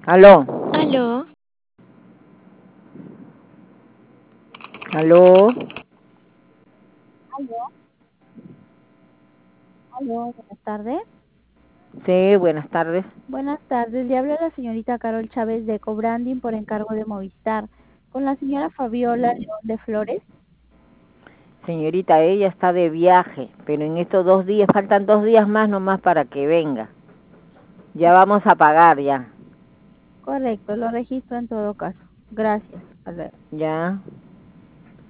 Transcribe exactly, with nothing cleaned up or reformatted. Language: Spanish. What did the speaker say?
Aló, Aló, aló, Aló, aló, buenas tardes. sí, buenas tardes. Buenas tardes, le habla la señorita Carol Chávez de Cobranding por encargo de Movistar. Con la señora Fabiola León de Flores. Señorita, ella está de viaje, pero en estos dos días, faltan dos días más nomás para que venga. Ya vamos a pagar ya, Correcto, lo registro en todo caso. Gracias. Hasta luego. ya.